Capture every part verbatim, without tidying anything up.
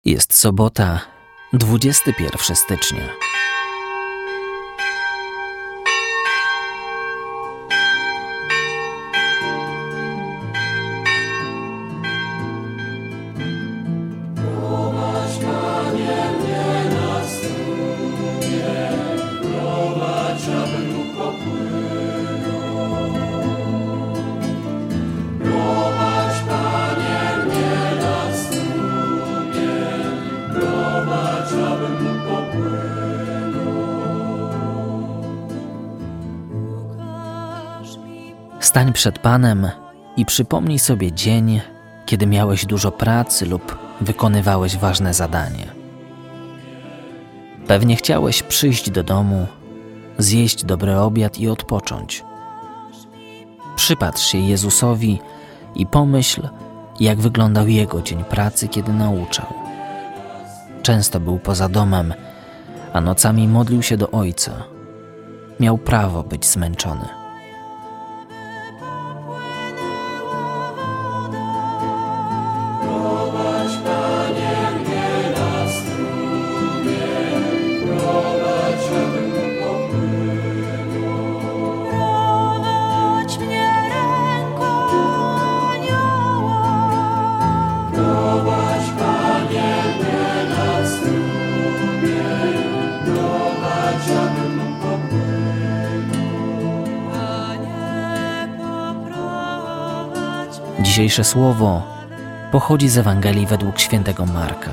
Jest sobota, dwudziestego pierwszego stycznia. Stań przed Panem i przypomnij sobie dzień, kiedy miałeś dużo pracy lub wykonywałeś ważne zadanie. Pewnie chciałeś przyjść do domu, zjeść dobry obiad i odpocząć. Przypatrz się Jezusowi i pomyśl, jak wyglądał Jego dzień pracy, kiedy nauczał. Często był poza domem, a nocami modlił się do Ojca. Miał prawo być zmęczony. Dzisiejsze słowo pochodzi z Ewangelii według świętego Marka.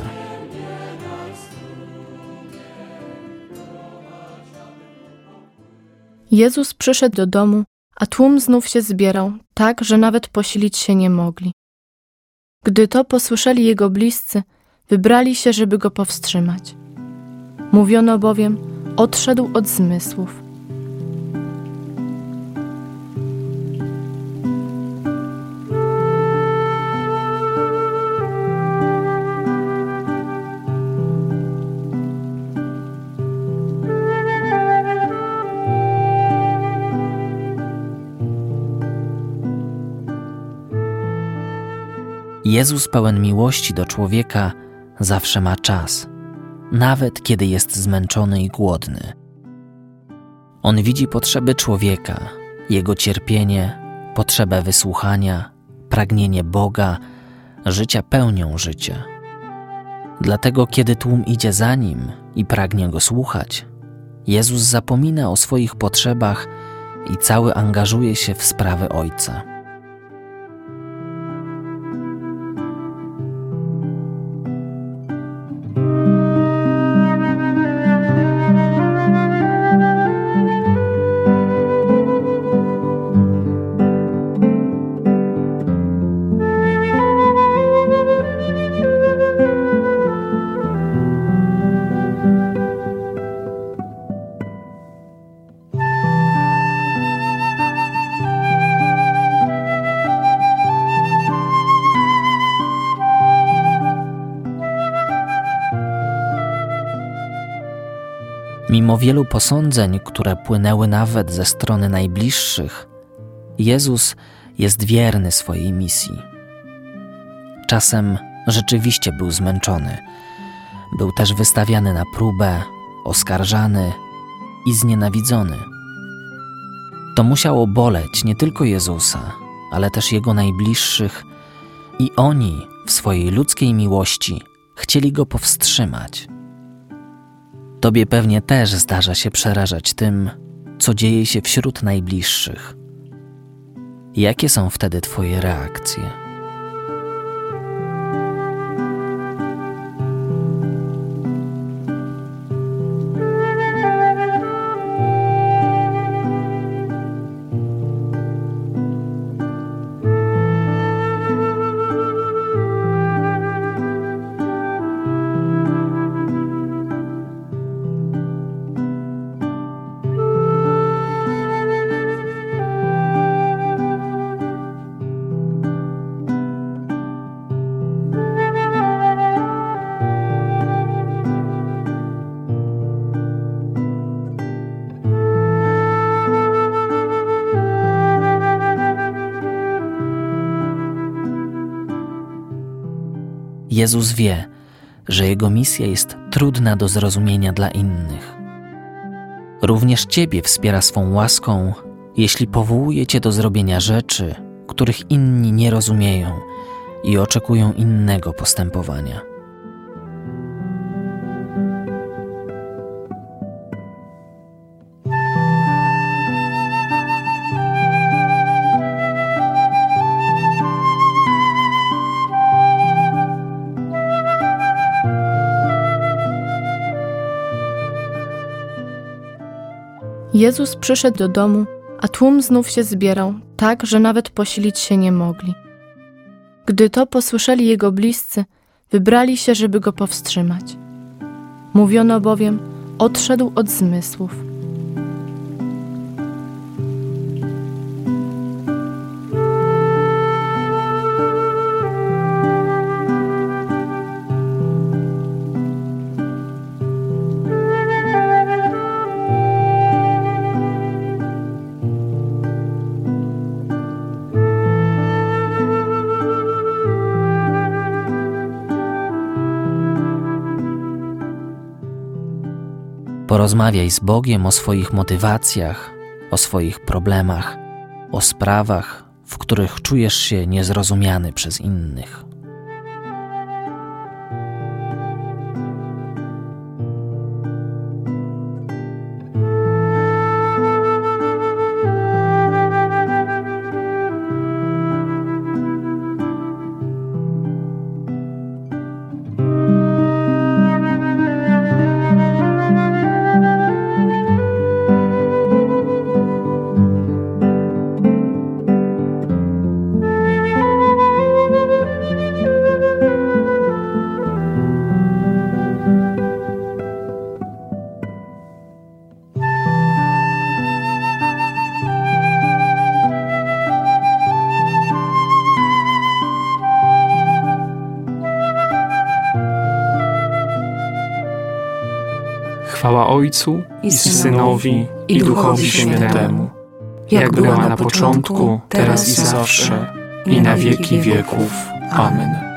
Jezus przyszedł do domu, a tłum znów się zbierał, tak, że nawet posilić się nie mogli. Gdy to posłyszeli Jego bliscy, wybrali się, żeby Go powstrzymać. Mówiono bowiem, odszedł od zmysłów. Jezus pełen miłości do człowieka zawsze ma czas, nawet kiedy jest zmęczony i głodny. On widzi potrzeby człowieka, jego cierpienie, potrzebę wysłuchania, pragnienie Boga, życia pełnią życia. Dlatego, kiedy tłum idzie za Nim i pragnie Go słuchać, Jezus zapomina o swoich potrzebach i cały angażuje się w sprawy Ojca. Mimo wielu posądzeń, które płynęły nawet ze strony najbliższych, Jezus jest wierny swojej misji. Czasem rzeczywiście był zmęczony. Był też wystawiany na próbę, oskarżany i znienawidzony. To musiało boleć nie tylko Jezusa, ale też Jego najbliższych i oni w swojej ludzkiej miłości chcieli Go powstrzymać. Tobie pewnie też zdarza się przerażać tym, co dzieje się wśród najbliższych. Jakie są wtedy Twoje reakcje? Jezus wie, że Jego misja jest trudna do zrozumienia dla innych. Również Ciebie wspiera swą łaską, jeśli powołuje Cię do zrobienia rzeczy, których inni nie rozumieją i oczekują innego postępowania. Jezus przyszedł do domu, a tłum znów się zbierał, tak, że nawet posilić się nie mogli. Gdy to posłyszeli Jego bliscy, wybrali się, żeby Go powstrzymać. Mówiono bowiem, odszedł od zmysłów. Porozmawiaj z Bogiem o swoich motywacjach, o swoich problemach, o sprawach, w których czujesz się niezrozumiany przez innych. Chwała Ojcu i Synowi i Duchowi Świętemu, jak była na początku, teraz i zawsze, i na wieki wieków. Amen.